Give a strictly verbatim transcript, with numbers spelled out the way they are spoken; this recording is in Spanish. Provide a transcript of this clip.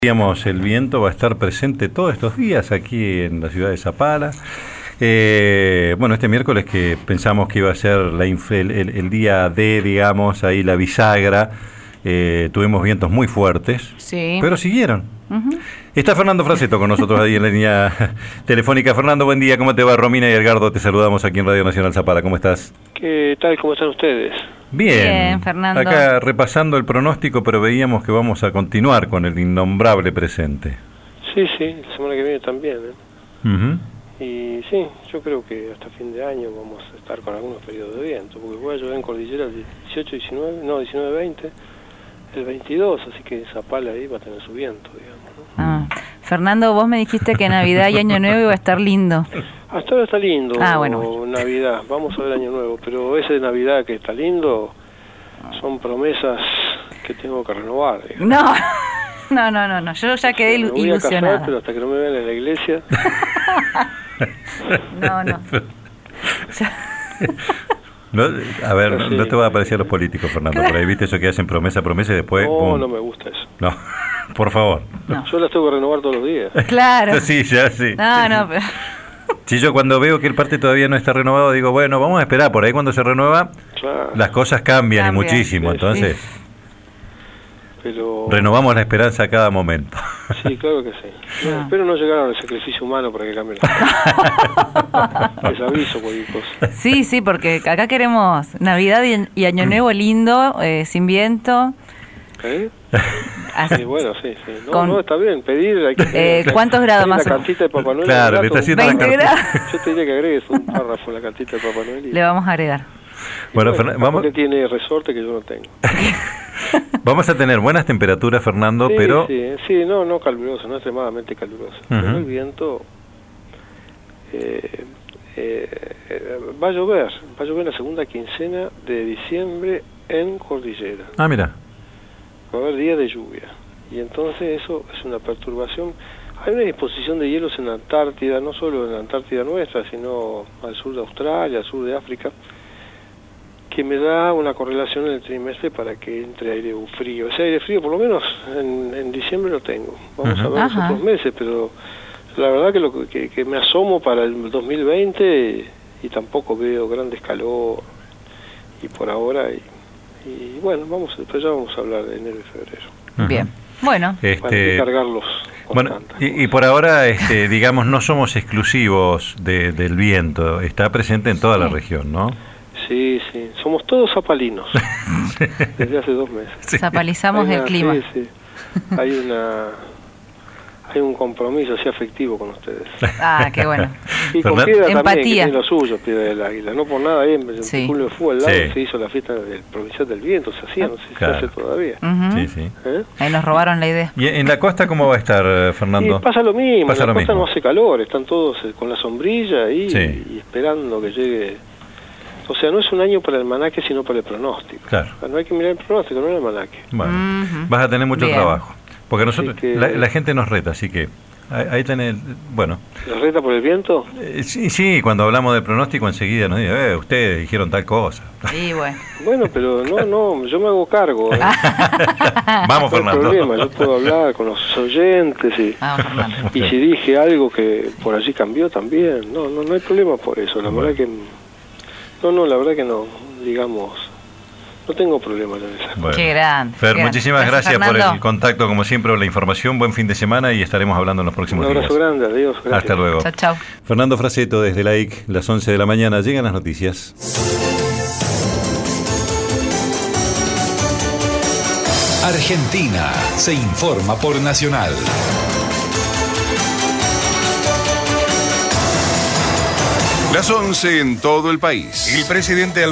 Digamos, el viento va a estar presente todos estos días aquí en la ciudad de Zapala. Eh, bueno, este miércoles que pensamos que iba a ser la inf el, el, el día D, digamos, ahí la bisagra, eh, tuvimos vientos muy fuertes, sí, pero siguieron. Uh-huh. Está Fernando Fraseto con nosotros ahí en la línea telefónica. Fernando, buen día, ¿cómo te va? Romina y Edgardo, te saludamos aquí en Radio Nacional Zapala, ¿cómo estás? ¿Qué tal? ¿Cómo están ustedes? Bien, Bien, Fernando. Acá repasando el pronóstico, pero veíamos que vamos a continuar con el innombrable presente. Sí, sí, la semana que viene también. ¿eh? Uh-huh. Y sí, yo creo que hasta fin de año vamos a estar con algunos periodos de viento, porque voy a llover en Cordillera el dieciocho, diecinueve, no, diecinueve, veinte, el veintidós, así que Zapala ahí va a tener su viento, digamos, ¿no? Ah. Fernando, vos me dijiste que Navidad y Año Nuevo iba a estar lindo. Hasta ahora está lindo, ah, bueno. Navidad, vamos a ver Año Nuevo, pero ese de Navidad que está lindo son promesas que tengo que renovar. Digamos. No, no, no, no, no, yo ya quedé me voy ilusionada. a casar, pero hasta que no me vean en la iglesia. No, no. No, a ver, sí. no te va a parecer a los políticos, Fernando, por ahí viste eso que hacen promesa, promesa y después... No, ¡pum! no me gusta eso. No, por favor. No. Yo las tengo que renovar todos los días. Claro. Sí, ya, sí. No, no, pero... Si yo cuando veo que el parte todavía no está renovado, digo, bueno, vamos a esperar, por ahí cuando se renueva, Claro. las cosas cambian, Cambian. y muchísimo, Sí, entonces sí. Pero... renovamos la esperanza a cada momento. Sí, claro que sí. No, Ah. espero no llegar al sacrificio humano para que cambie la cosa. Les aviso cualquier cosa. Sí, sí, porque acá queremos Navidad y, y Año Nuevo lindo, eh, sin viento. ¿Eh? Así. Sí, bueno, sí, sí. No, Con- no, está bien, pedir... Hay que, Eh, ¿cuántos grados hay más? La cantita de Papá Noel. Claro, un le está rato, haciendo la veinte cartita. grados. Yo te diría que agregues un párrafo en la cantita de Papá Noel. Y, Le vamos a agregar. y Bueno, bueno, Fernan- vamos, que tiene resorte que yo no tengo. vamos a tener buenas temperaturas, Fernando, Sí, pero... sí, sí, no, no caluroso, no extremadamente caluroso. Pero Ujú. el viento eh, eh, eh, va a llover, va a llover la segunda quincena de diciembre en Cordillera. Ah, mira. Va a haber días de lluvia. Y entonces eso es una perturbación. Hay una disposición de hielos en la Antártida, no solo en la Antártida nuestra, sino al sur de Australia, al sur de África, que me da una correlación en el trimestre para que entre aire frío. Ese aire frío, por lo menos en, en diciembre lo tengo. Vamos Ujú. a ver los Ajá. otros meses, pero la verdad que, lo que, que me asomo para el dos mil veinte y tampoco veo grandes calor y por ahora. Y, y bueno, vamos, después ya vamos a hablar de enero y febrero. Ujú. Bien. Bueno, Para Este, no cargarlos con bueno, tantas y, y por ahora, este, digamos, no somos exclusivos de, del viento, está presente en toda la Sí. región, ¿no? Sí, sí, somos todos zapalinos desde hace dos meses. Sí. zapalizamos Hay el una- clima. Sí, sí. Hay una, hay un compromiso así afectivo con ustedes. Ah, qué bueno. Y con Fernan- Piedra también, que Empatía. tiene lo suyo, Piedra del Águila. No por nada, ahí en el Sí. Julio de Fútbol al lado Sí. se hizo la fiesta del Provincial del Viento, se hacía, no sé si Claro. se hace todavía. Ujú. Sí, sí. ¿Eh? Ahí nos robaron la idea. ¿Y en la costa cómo va a estar, eh, Fernando? Y pasa lo mismo, Pasa en la lo costa mismo. no hace calor, están todos eh, con la sombrilla ahí Sí. y esperando que llegue. O sea, no es un año para el almanaque, sino para el pronóstico. Claro. O sea, no hay que mirar el pronóstico, no el almanaque. Bueno, Ujú. vas a tener mucho Bien. trabajo, porque nosotros, Así que- la, la gente nos reta, así que ahí, ahí tenés, bueno, ¿La reta por el viento? eh, sí, sí, cuando hablamos de pronóstico enseguida nos dicen, eh, ustedes dijeron tal cosa. Y bueno. Bueno, pero no, no, yo me hago cargo. ¿eh? Vamos, No hay Fernando. problema, yo puedo hablar con los oyentes y, Vamos, Fernando. y si dije algo que por allí cambió también. No, no, no hay problema por eso. La Bueno. verdad que no, no, la verdad que no, digamos, no tengo problema en eso. Bueno. Qué grande. Fer, qué grande. muchísimas gracias, por Fernando. el contacto, como siempre, la información. Buen fin de semana y estaremos hablando en los Un próximos abrazo días. grande, adiós. Gracias. Hasta luego. Chao, chao. Fernando Fraseto desde la I C, las once de la mañana. Llegan las noticias. Argentina se informa por Nacional. Las once en todo el país. El presidente